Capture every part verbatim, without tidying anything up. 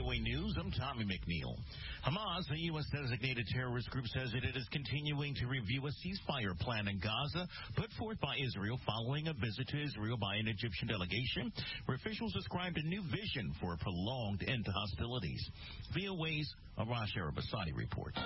O A News, I'm Tommy McNeil. Hamas, a U S designated terrorist group, says that it is continuing to review a ceasefire plan in Gaza put forth by Israel following a visit to Israel by an Egyptian delegation, where officials described a new vision for a prolonged end to hostilities. V O A's Arash Arabasadi reports.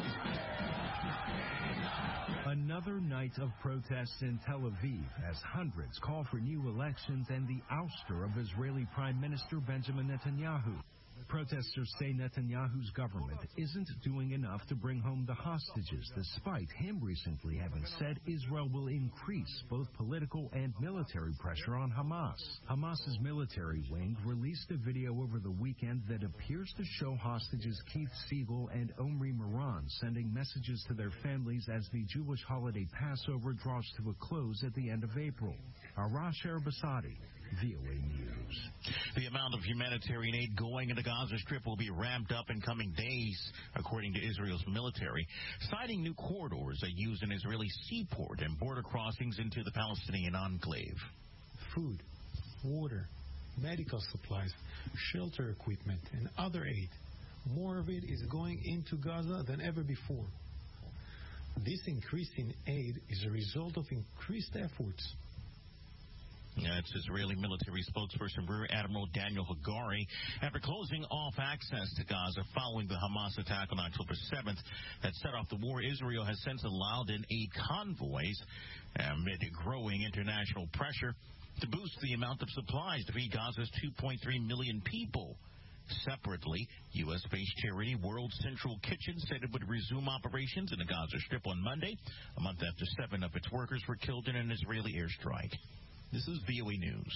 Another night of protests in Tel Aviv as hundreds call for new elections and the ouster of Israeli Prime Minister Benjamin Netanyahu. Protesters say Netanyahu's government isn't doing enough to bring home the hostages, despite him recently having said Israel will increase both political and military pressure on Hamas. Hamas's military wing released a video over the weekend that appears to show hostages Keith Siegel and Omri Moran sending messages to their families as the Jewish holiday Passover draws to a close at the end of April. Arash Arabasadi, V O A News. The amount of humanitarian aid going into Gaza Strip will be ramped up in coming days, according to Israel's military, citing new corridors that use an Israeli seaport and border crossings into the Palestinian enclave. Food, water, medical supplies, shelter equipment, and other aid. More of it is going into Gaza than ever before. This increase in aid is a result of increased efforts. That's Israeli military spokesperson Rear Admiral Daniel Hagari. After closing off access to Gaza following the Hamas attack on October seventh that set off the war, Israel has since allowed in aid convoys amid growing international pressure to boost the amount of supplies to feed Gaza's two point three million people. Separately, U S-based charity World Central Kitchen said it would resume operations in the Gaza Strip on Monday, a month after seven of its workers were killed in an Israeli airstrike. This is V O A News.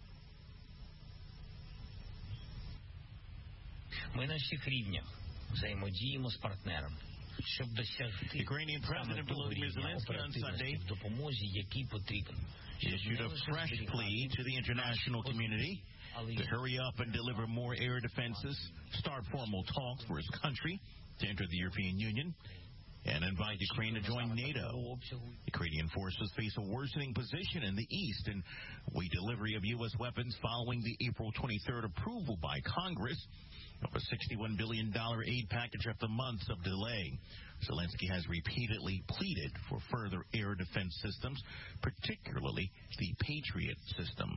Ми на всіх рівнях взаємодіємо з партнером, щоб досягти Ukrainian President Volodymyr Zelensky on Sunday допомозі, який потрібен. Issued a fresh plea to the international community to hurry up and deliver more air defenses, start formal talks for his country to enter the European Union, and invite Ukraine to join NATO. Ukrainian forces face a worsening position in the east, and wait delivery of U S weapons following the April twenty-third approval by Congress of a sixty-one billion dollars aid package after months of delay. Zelensky has repeatedly pleaded for further air defense systems, particularly the Patriot system.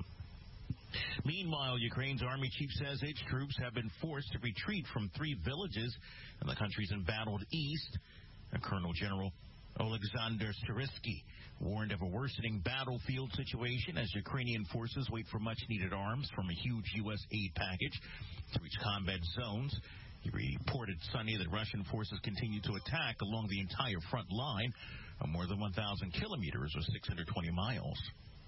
Meanwhile, Ukraine's army chief says its troops have been forced to retreat from three villages in the country's embattled east. Colonel General Oleksandr Syrsky warned of a worsening battlefield situation as Ukrainian forces wait for much-needed arms from a huge U S aid package to reach combat zones. He reported Sunday that Russian forces continue to attack along the entire front line of more than one thousand kilometers or six hundred twenty miles.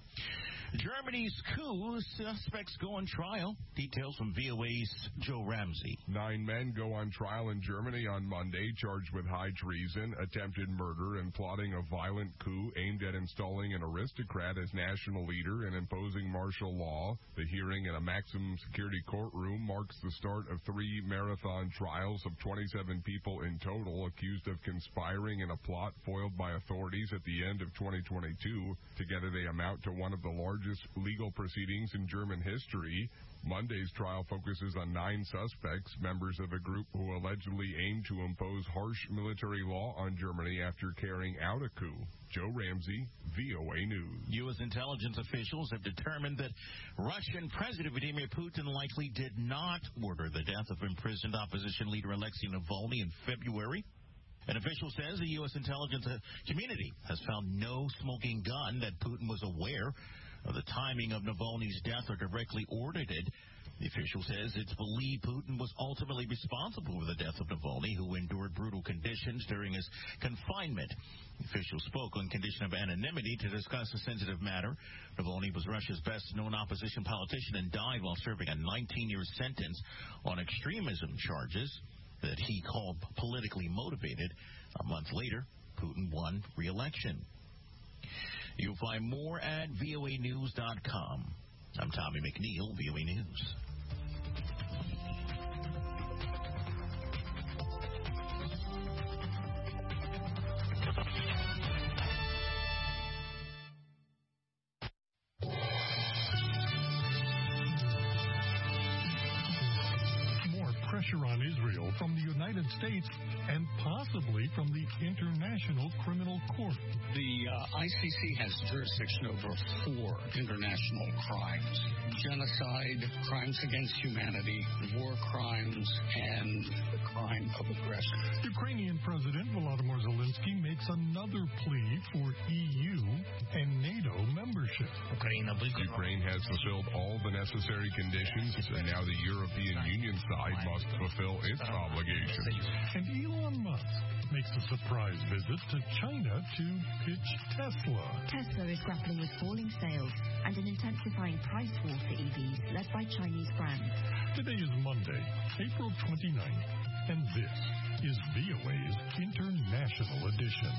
Germany's coup suspects go on trial. Details from V O A's Joe Ramsey. Nine men go on trial in Germany on Monday, charged with high treason, attempted murder, and plotting a violent coup aimed at installing an aristocrat as national leader and imposing martial law. The hearing in a maximum security courtroom marks the start of three marathon trials of twenty-seven people in total accused of conspiring in a plot foiled by authorities at the end of twenty twenty-two. Together they amount to one of the largest legal proceedings in German history. Monday's trial focuses on nine suspects, members of a group who allegedly aimed to impose harsh military law on Germany after carrying out a coup. Joe Ramsey, V O A News. U S intelligence officials have determined that Russian President Vladimir Putin likely did not order the death of imprisoned opposition leader Alexei Navalny in February. An official says the U S intelligence community has found no smoking gun, that Putin was aware of the timing of Navalny's death or directly ordered it. The official says it's believed Putin was ultimately responsible for the death of Navalny, who endured brutal conditions during his confinement. The official spoke on condition of anonymity to discuss a sensitive matter. Navalny was Russia's best-known opposition politician and died while serving a nineteen-year sentence on extremism charges that he called politically motivated. A month later, Putin won re-election. You'll find more at V O A news dot com. I'm Tommy McNeil, V O A News. pressure on Israel from the United States and possibly from the International Criminal Court. The uh, I C C has jurisdiction over four international crimes: genocide, crimes against humanity, war crimes, and the crime of aggression. Ukrainian President Volodymyr Zelensky makes another plea for E U and NATO membership. Ukraine has fulfilled all the necessary conditions, and now the European Union side must fulfill its obligations. And Elon Musk makes a surprise visit to China to pitch Tesla. Tesla is grappling with falling sales and an intensifying price war for E Vs led by Chinese brands. Today is Monday, April twenty-ninth, and this is V O A's International Edition.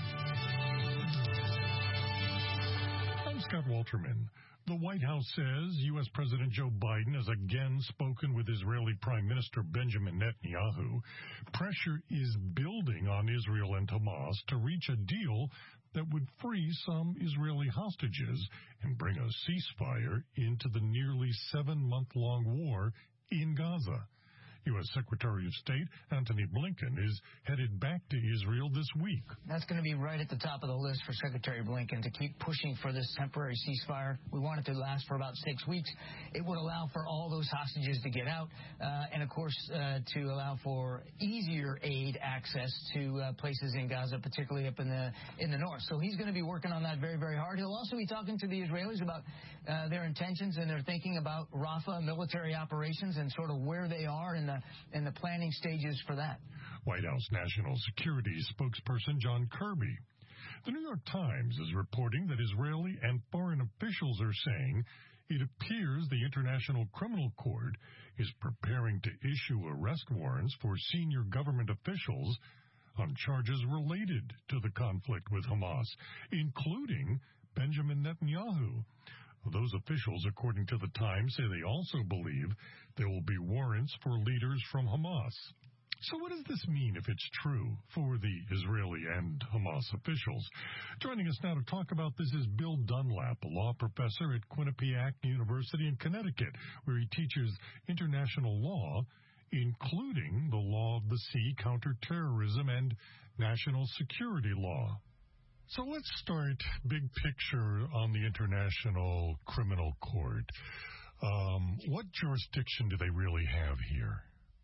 I'm Scott Walterman. The White House says U S. President Joe Biden has again spoken with Israeli Prime Minister Benjamin Netanyahu. Pressure is building on Israel and Hamas to reach a deal that would free some Israeli hostages and bring a ceasefire into the nearly seven-month-long war in Gaza. U S. Secretary of State Antony Blinken is headed back to Israel this week. That's going to be right at the top of the list for Secretary Blinken, to keep pushing for this temporary ceasefire. We want it to last for about six weeks. It would allow for all those hostages to get out uh, and, of course, uh, to allow for easier aid access to uh, places in Gaza, particularly up in the in the north. So he's going to be working on that very, very hard. He'll also be talking to the Israelis about uh, their intentions and their thinking about Rafah military operations and sort of where they are in the in the planning stages for that. White House National Security spokesperson John Kirby. The New York Times is reporting that Israeli and foreign officials are saying it appears the International Criminal Court is preparing to issue arrest warrants for senior government officials on charges related to the conflict with Hamas, including Benjamin Netanyahu. Those officials, according to the Times, say they also believe there will be warrants for leaders from Hamas. So what does this mean if it's true for the Israeli and Hamas officials? Joining us now to talk about this is Bill Dunlap, a law professor at Quinnipiac University in Connecticut, where he teaches international law, including the law of the sea, counterterrorism, and national security law. So let's start big picture on the International Criminal Court. Um, what jurisdiction do they really have here?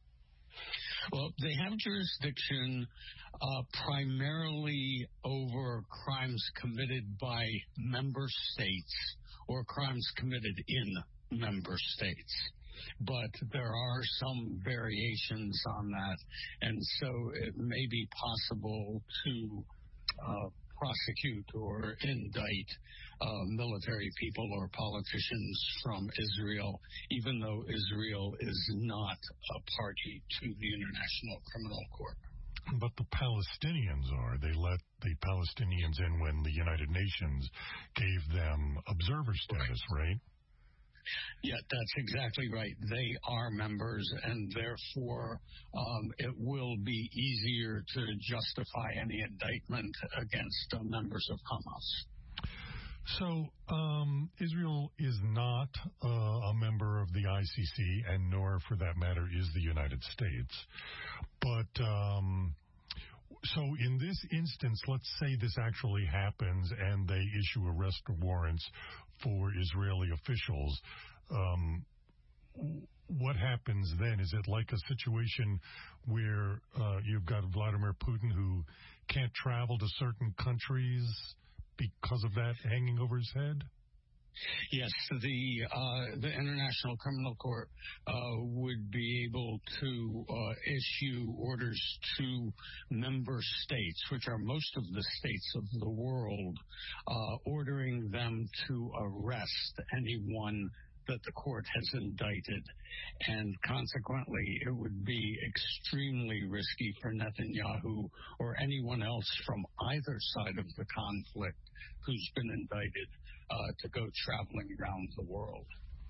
Well, they have jurisdiction uh, primarily over crimes committed by member states or crimes committed in member states. But there are some variations on that, and so it may be possible to uh, prosecute or indict uh, military people or politicians from Israel, even though Israel is not a party to the International Criminal Court. But the Palestinians are. They let the Palestinians in when the United Nations gave them observer status, right? right? Yeah, that's exactly right. They are members, and therefore um, it will be easier to justify any indictment against uh, members of Hamas. So um, Israel is not uh, a member of the I C C, and nor, for that matter, is the United States. But um, so in this instance, let's say this actually happens and they issue arrest warrants for Israeli officials. Um, what happens then? Is it like a situation where uh, you've got Vladimir Putin who can't travel to certain countries because of that hanging over his head? Yes, the uh, the International Criminal Court uh, would be able to uh, issue orders to member states, which are most of the states of the world, uh, ordering them to arrest anyone that the court has indicted. And consequently, it would be extremely risky for Netanyahu or anyone else from either side of the conflict who's been indicted uh, to go traveling around the world.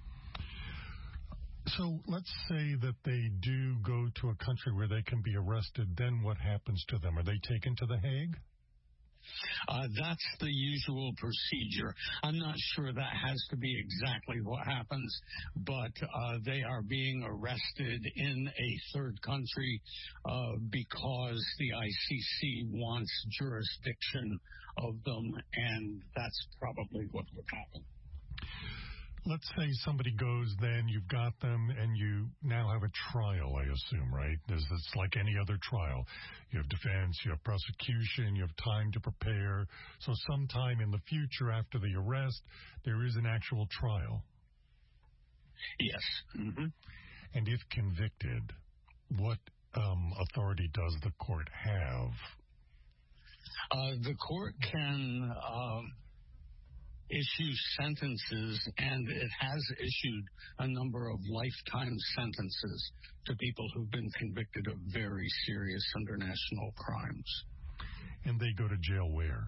So let's say that they do go to a country where they can be arrested. Then what happens to them? Are they taken to The Hague? Uh, that's the usual procedure. I'm not sure that has to be exactly what happens, but uh, they are being arrested in a third country uh, because the I C C wants jurisdiction of them, and that's probably what would happen. Let's say somebody goes, then you've got them, and you now have a trial, I assume, right? It's like any other trial. You have defense, you have prosecution, you have time to prepare. So sometime in the future after the arrest, there is an actual trial. Yes. Mm-hmm. And if convicted, what um, authority does the court have? Uh, the court can... Uh, issue sentences, and it has issued a number of lifetime sentences to people who've been convicted of very serious international crimes. And they go to jail where?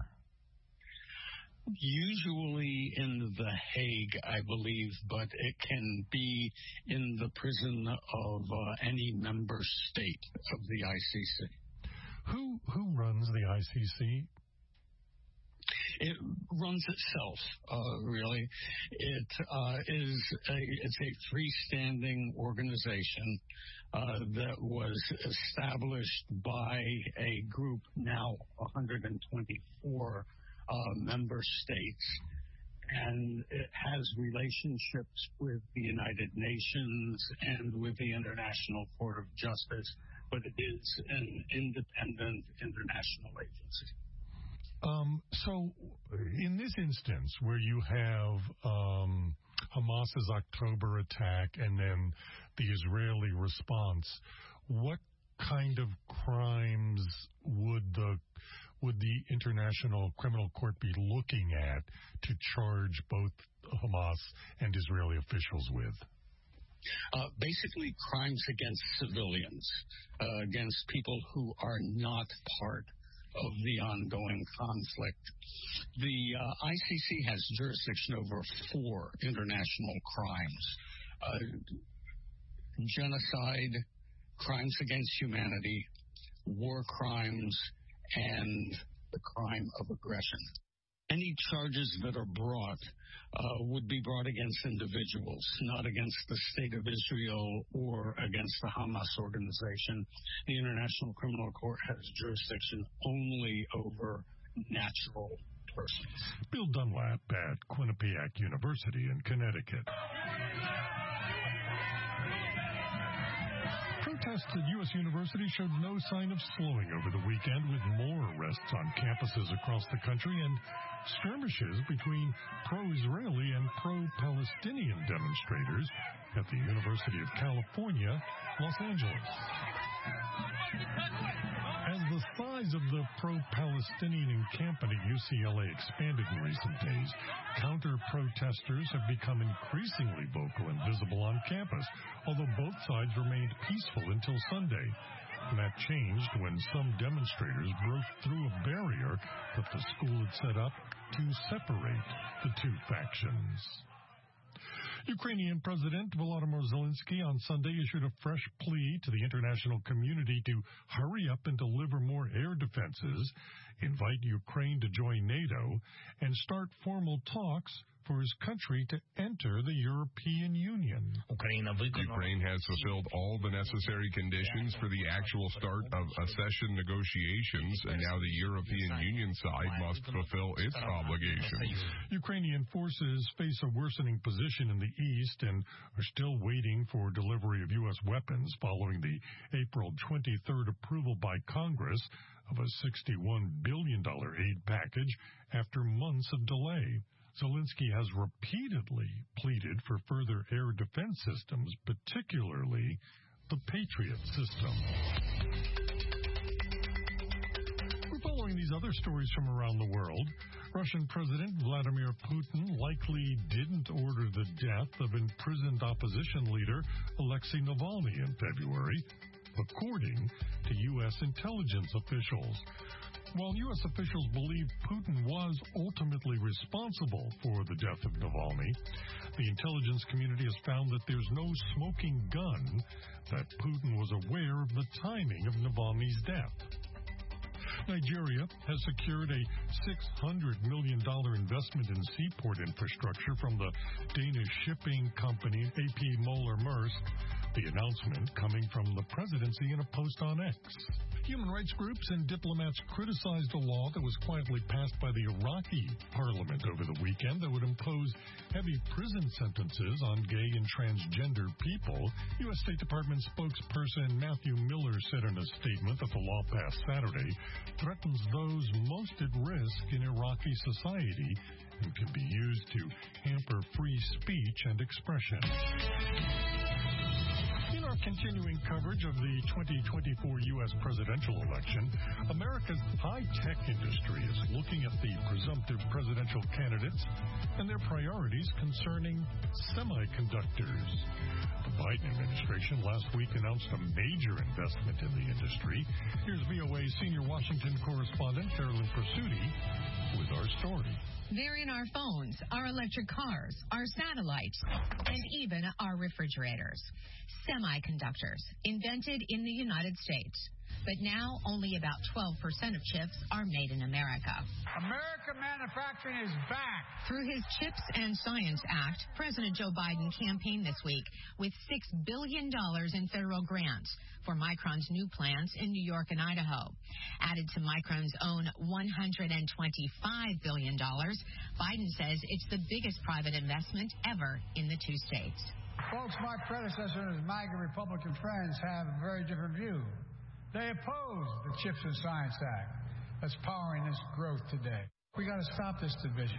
Usually in The Hague, I believe, but it can be in the prison of uh, any member state of the I C C. Who who runs the I C C? It runs itself, uh, really. It uh, is a, it's a freestanding organization uh, that was established by a group, now one hundred twenty-four uh, member states. And it has relationships with the United Nations and with the International Court of Justice, but it is an independent international agency. Um, so in this instance where you have um, Hamas's October attack and then the Israeli response, what kind of crimes would the would the International Criminal Court be looking at to charge both Hamas and Israeli officials with? Uh, basically crimes against civilians, uh, against people who are not part of the ongoing conflict. The uh, I C C has jurisdiction over four international crimes. Uh, genocide, crimes against humanity, war crimes, and the crime of aggression. Any charges that are brought uh, would be brought against individuals, not against the State of Israel or against the Hamas organization. The International Criminal Court has jurisdiction only over natural persons. Bill Dunlap at Quinnipiac University in Connecticut. Protests at U S University showed no sign of slowing over the weekend, with more arrests on campuses across the country and skirmishes between pro-Israeli and pro-Palestinian demonstrators at the University of California, Los Angeles. As the size of the pro-Palestinian encampment at U C L A expanded in recent days, counter-protesters have become increasingly vocal and visible on campus, although both sides remained peaceful until Sunday. And that changed when some demonstrators broke through a barrier that the school had set up to separate the two factions. Ukrainian President Volodymyr Zelensky on Sunday issued a fresh plea to the international community to hurry up and deliver more air defenses, invite Ukraine to join NATO, and start formal talks for his country to enter the European Union. Ukraine has fulfilled all the necessary conditions for the actual start of accession negotiations, and now the European Union side must fulfill its obligations. Ukrainian forces face a worsening position in the east and are still waiting for delivery of U S weapons following the April twenty-third approval by Congress of a sixty-one billion dollars aid package after months of delay. Zelensky has repeatedly pleaded for further air defense systems, particularly the Patriot system. We're following these other stories from around the world. Russian President Vladimir Putin likely didn't order the death of imprisoned opposition leader Alexei Navalny in February, according to U S intelligence officials. While U S officials believe Putin was ultimately responsible for the death of Navalny, the intelligence community has found that there's no smoking gun that Putin was aware of the timing of Navalny's death. Nigeria has secured a six hundred million dollars investment in seaport infrastructure from the Danish shipping company A P Moller Maersk. The announcement coming from the presidency in a post on X. Human rights groups and diplomats criticized a law that was quietly passed by the Iraqi parliament over the weekend that would impose heavy prison sentences on gay and transgender people. U S. State Department spokesperson Matthew Miller said in a statement that the law passed Saturday threatens those most at risk in Iraqi society and can be used to hamper free speech and expression. In our continuing coverage of the twenty twenty-four U S presidential election, America's high-tech industry is looking at the presumptive presidential candidates and their priorities concerning semiconductors. The Biden administration last week announced a major investment in the industry. Here's V O A senior Washington correspondent Carolyn Pursuti with our story. They're in our phones, our electric cars, our satellites, and even our refrigerators. Semiconductors, invented in the United States. But now only about twelve percent of chips are made in America. American manufacturing is back. Through his CHIPS and Science Act, President Joe Biden campaigned this week with six billion dollars in federal grants for Micron's new plants in New York and Idaho. Added to Micron's own one hundred twenty-five billion dollars, Biden says it's the biggest private investment ever in the two states. Folks, my predecessor and his MAGA Republican friends have a very different view. They oppose the CHIPS and Science Act that's powering this growth today. We got to stop this division.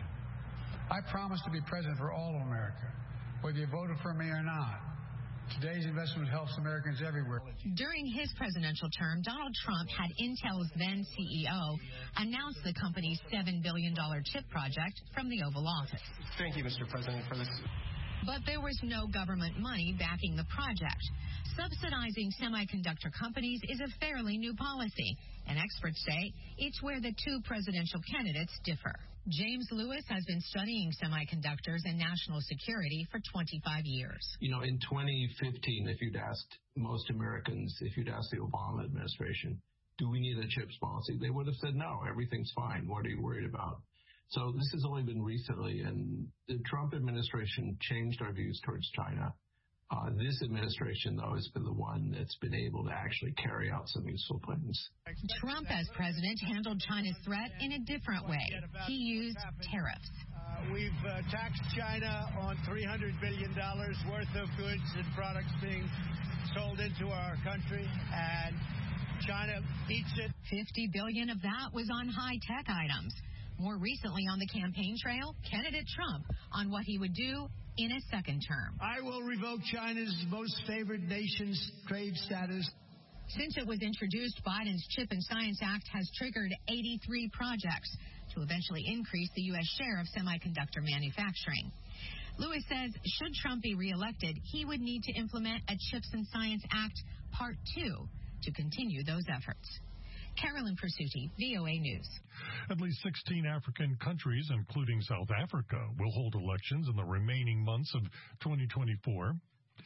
I promise to be president for all of America, whether you voted for me or not. Today's investment helps Americans everywhere. During his presidential term, Donald Trump had Intel's then C E O announce the company's seven billion dollars chip project from the Oval Office. Thank you, Mister President, for this. But there was no government money backing the project. Subsidizing semiconductor companies is a fairly new policy, and experts say it's where the two presidential candidates differ. James Lewis has been studying semiconductors and national security for twenty-five years. You know, in twenty fifteen, if you'd asked most Americans, if you'd asked the Obama administration, do we need a CHIPS policy? They would have said, no, everything's fine. What are you worried about? So this has only been recently, and the Trump administration changed our views towards China. Uh, this administration, though, has been the one that's been able to actually carry out some useful plans. Trump, as president, handled China's threat in a different way. He used tariffs. Uh, we've uh, taxed China on three hundred billion dollars worth of goods and products being sold into our country, and China eats it. fifty billion dollars of that was on high-tech items. More recently on the campaign trail, candidate Trump on what he would do in a second term. I will revoke China's most favored nation's trade status. Since it was introduced, Biden's CHIP and Science Act has triggered eighty-three projects to eventually increase the U S share of semiconductor manufacturing. Lewis says should Trump be reelected, he would need to implement a CHIPS and Science Act Part two to continue those efforts. Carolyn Pursuti, V O A News. At least sixteen African countries, including South Africa, will hold elections in the remaining months of twenty twenty-four.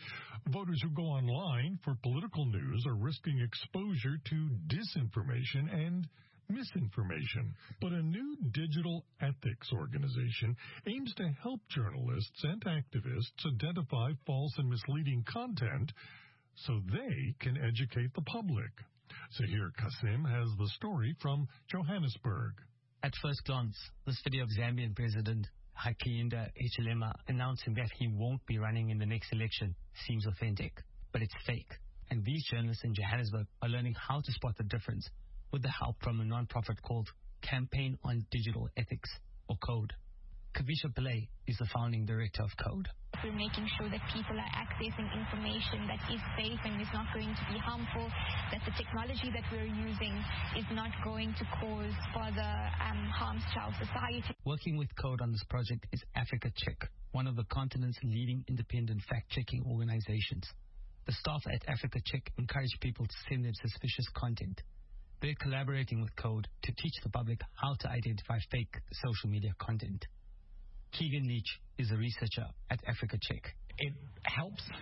Voters who go online for political news are risking exposure to disinformation and misinformation. But a new digital ethics organization aims to help journalists and activists identify false and misleading content so they can educate the public. Zahir Kasim has the story from Johannesburg. At first glance, this video of Zambian President Hakainde Hichilema announcing that he won't be running in the next election seems authentic, but it's fake. And these journalists in Johannesburg are learning how to spot the difference with the help from a non-profit called Campaign on Digital Ethics, or CODE. Kavisha Pillay is the founding director of CODE. We're making sure that people are accessing information that is safe and is not going to be harmful, that the technology that we're using is not going to cause further um, harms to our society. Working with CODE on this project is Africa Check, one of the continent's leading independent fact-checking organizations. The staff at Africa Check encourage people to send them suspicious content. They're collaborating with CODE to teach the public how to identify fake social media content. Keegan Leach is a researcher at Africa Check. It helps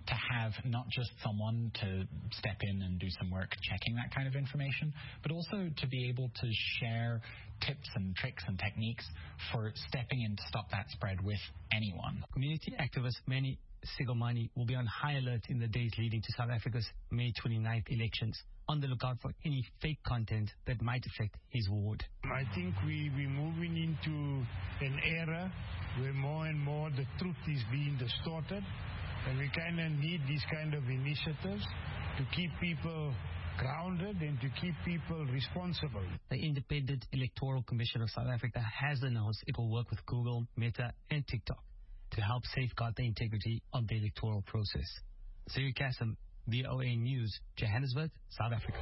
to have not just someone to step in and do some work checking that kind of information, but also to be able to share tips and tricks and techniques for stepping in to stop that spread with anyone. Community activist Manny Sigomani will be on high alert in the days leading to South Africa's May twenty-ninth elections, on the lookout for any fake content that might affect his ward. I think we, we're moving into an era where more and more the truth is being distorted, and we kind of need these kind of initiatives to keep people grounded and to keep people responsible. The Independent Electoral Commission of South Africa has announced it will work with Google, Meta, and TikTok to help safeguard the integrity of the electoral process. Siri Kassam, V O A News, Johannesburg, South Africa.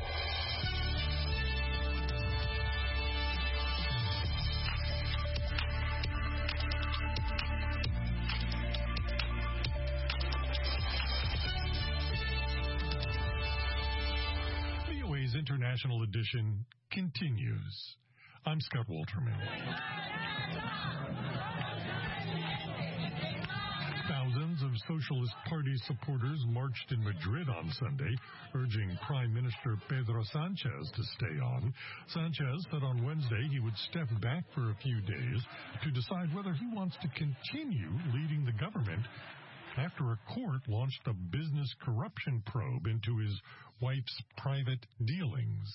V O A's International Edition continues. I'm Scott Walterman. Thousands of Socialist Party supporters marched in Madrid on Sunday, urging Prime Minister Pedro Sanchez to stay on. Sanchez said on Wednesday he would step back for a few days to decide whether he wants to continue leading the government after a court launched a business corruption probe into his wife's private dealings.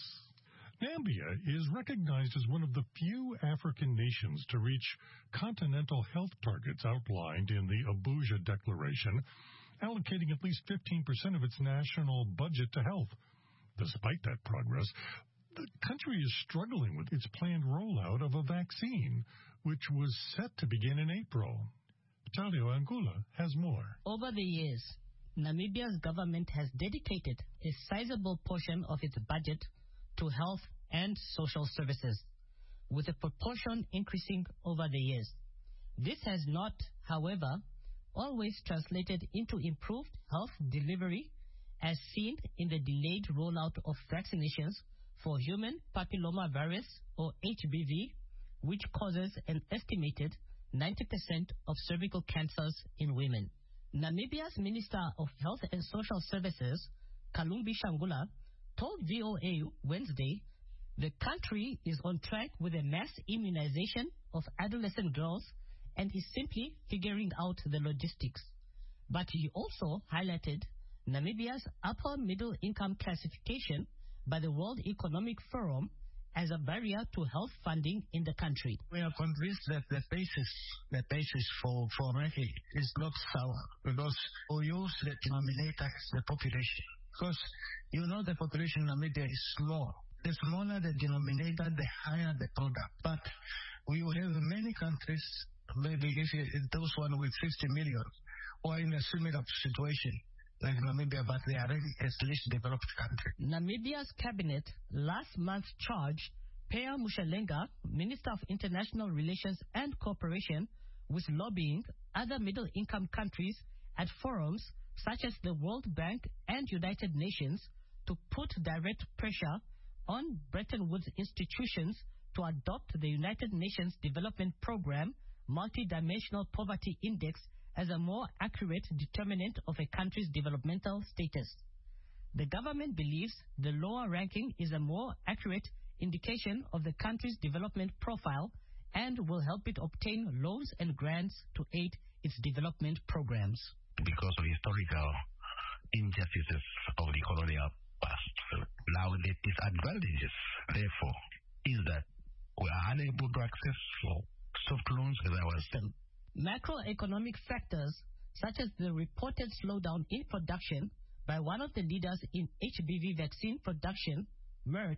Nambia is recognized as one of the few African nations to reach continental health targets outlined in the Abuja Declaration, allocating at least fifteen percent of its national budget to health. Despite that progress, the country is struggling with its planned rollout of a vaccine, which was set to begin in April. Vitalio Angula has more. Over the years, Namibia's government has dedicated a sizable portion of its budget to health and social services, with the proportion increasing over the years. This has not, however, always translated into improved health delivery, as seen in the delayed rollout of vaccinations for human papillomavirus, or H B V, which causes an estimated ninety percent of cervical cancers in women. Namibia's Minister of Health and Social Services, Kalumbi Shangula, told V O A Wednesday the country is on track with a mass immunization of adolescent girls and is simply figuring out the logistics. But he also highlighted Namibia's upper middle income classification by the World Economic Forum as a barrier to health funding in the country. We are convinced that the basis, the basis for, for ranking is not sour, because we use the denominator as the population. Because you know the population in Namibia is small. The smaller the denominator, the higher the product. But we will have many countries, maybe if you, those one with fifty million, or in a similar situation like Namibia, but they are really a least developed country. Namibia's cabinet last month charged Pierre Mushalenga, Minister of International Relations and Cooperation, with lobbying other middle-income countries at forums such as the World Bank and United Nations to put direct pressure on Bretton Woods institutions to adopt the United Nations Development Programme Multidimensional Poverty Index as a more accurate determinant of a country's developmental status. The government believes the lower ranking is a more accurate indication of the country's development profile and will help it obtain loans and grants to aid its development programs. Because of historical injustices of the colonial past. Now the disadvantages, therefore, is that we are unable to access for soft loans as I was saying. Macroeconomic factors, such as the reported slowdown in production by one of the leaders in H B V vaccine production, Merck,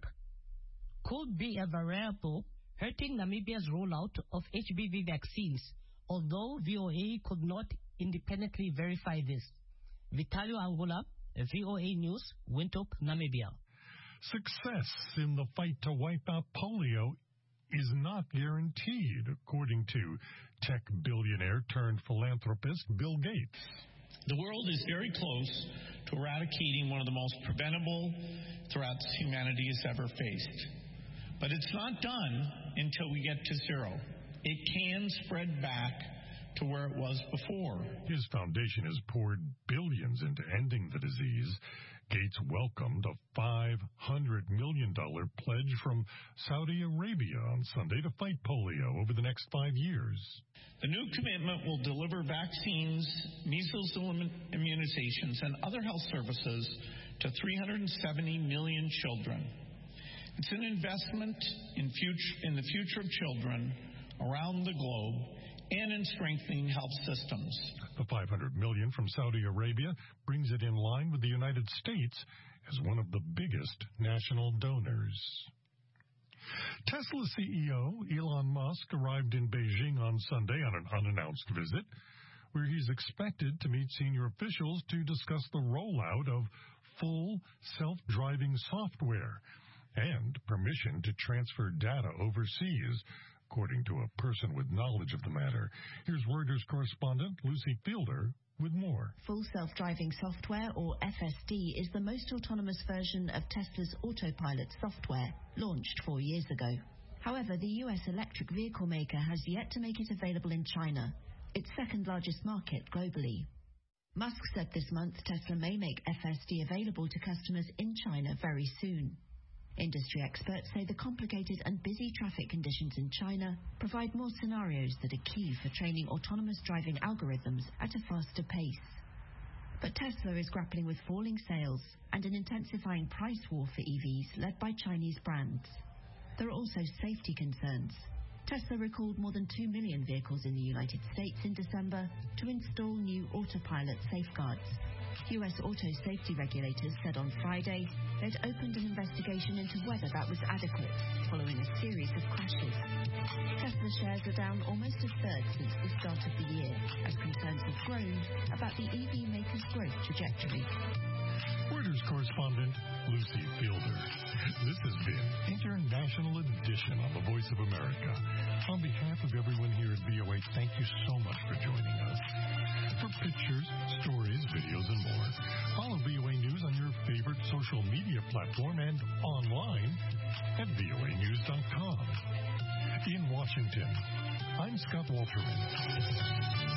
could be a variable hurting Namibia's rollout of H B V vaccines, although V O A could not independently verify this. Vitalio Angula, V O A News, Windhoek, Namibia. Success in the fight to wipe out polio is not guaranteed, according to tech billionaire turned philanthropist Bill Gates. The world is very close to eradicating one of the most preventable threats humanity has ever faced. But it's not done until we get to zero. It can spread back to where it was before. His foundation has poured billions into ending the disease. Gates welcomed a five hundred million dollars pledge from Saudi Arabia on Sunday to fight polio over the next five years. The new commitment will deliver vaccines, measles immunizations, and other health services to three hundred seventy million children. It's an investment in, future, in the future of children around the globe and in strengthening health systems. The five hundred million dollars from Saudi Arabia brings it in line with the United States as one of the biggest national donors. Tesla C E O Elon Musk arrived in Beijing on Sunday on an unannounced visit, where he's expected to meet senior officials to discuss the rollout of full self-driving software and permission to transfer data overseas, according to a person with knowledge of the matter. Here's Reuters correspondent Lucy Fielder with more. Full Self-Driving Software, or F S D, is the most autonomous version of Tesla's Autopilot software, launched four years ago. However, the U S electric vehicle maker has yet to make it available in China, its second-largest market globally. Musk said this month Tesla may make F S D available to customers in China very soon. Industry experts say the complicated and busy traffic conditions in China provide more scenarios that are key for training autonomous driving algorithms at a faster pace. But Tesla is grappling with falling sales and an intensifying price war for E Vs led by Chinese brands. There are also safety concerns. Tesla recalled more than two million vehicles in the United States in December to install new autopilot safeguards. U S auto safety regulators said on Friday they'd opened an investigation into whether that was adequate, following a series of crashes. Tesla shares are down almost a third since the start of the year, as concerns have grown about the E V maker's growth trajectory. Reuters correspondent Lucy Fielder. This has been International Edition on the Voice of America. On behalf of everyone here at V O A, thank you so much for joining us. For pictures, stories, videos, and more, follow V O A News on your favorite social media platform and online at V O A news dot com. In Washington, I'm Scott Walterman.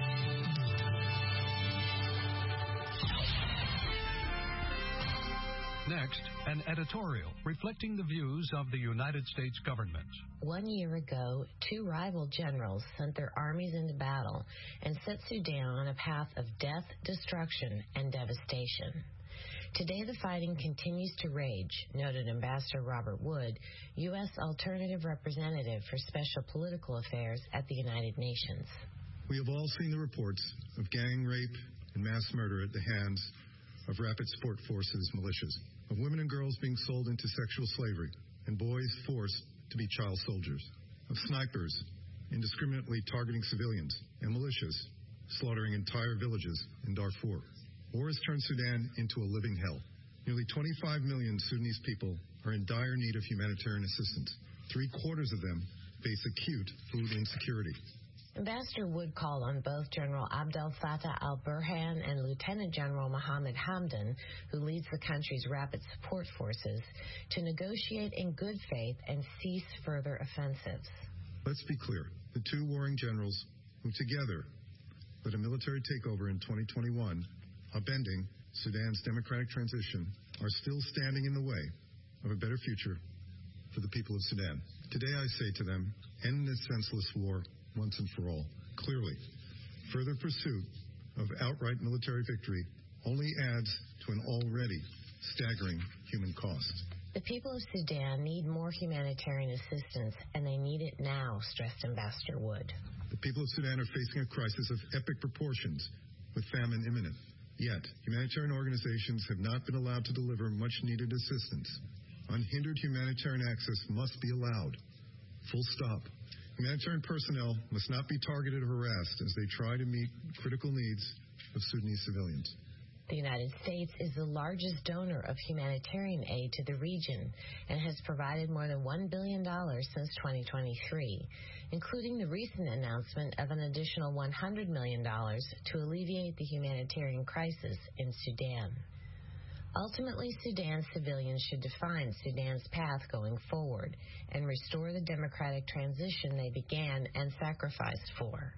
Next, an editorial reflecting the views of the United States government. One year ago, two rival generals sent their armies into battle and set Sudan on a path of death, destruction, and devastation. Today, the fighting continues to rage, noted Ambassador Robert Wood, U S Alternative Representative for Special Political Affairs at the United Nations. We have all seen the reports of gang rape and mass murder at the hands of Rapid Support Forces militias, of women and girls being sold into sexual slavery, and boys forced to be child soldiers, of snipers indiscriminately targeting civilians, and militias slaughtering entire villages in Darfur. War has turned Sudan into a living hell. Nearly twenty-five million Sudanese people are in dire need of humanitarian assistance. Three quarters of them face acute food insecurity. Ambassador Wood called on both General Abdel Fattah al-Burhan and Lieutenant General Mohammed Hamdan, who leads the country's rapid support forces, to negotiate in good faith and cease further offensives. Let's be clear. The two warring generals, who together led a military takeover in twenty twenty-one, upending Sudan's democratic transition, are still standing in the way of a better future for the people of Sudan. Today I say to them, end this senseless war once and for all. Clearly, further pursuit of outright military victory only adds to an already staggering human cost. The people of Sudan need more humanitarian assistance, and they need it now, stressed Ambassador Wood. The people of Sudan are facing a crisis of epic proportions, with famine imminent. Yet, humanitarian organizations have not been allowed to deliver much-needed assistance. Unhindered humanitarian access must be allowed. Full stop. Humanitarian personnel must not be targeted or harassed as they try to meet critical needs of Sudanese civilians. The United States is the largest donor of humanitarian aid to the region and has provided more than one billion dollars since twenty twenty-three, including the recent announcement of an additional one hundred million dollars to alleviate the humanitarian crisis in Sudan. Ultimately, Sudan's civilians should define Sudan's path going forward and restore the democratic transition they began and sacrificed for.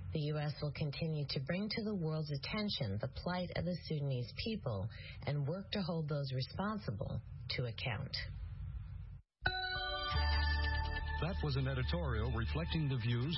The U S will continue to bring to the world's attention the plight of the Sudanese people and work to hold those responsible to account. That was an editorial reflecting the views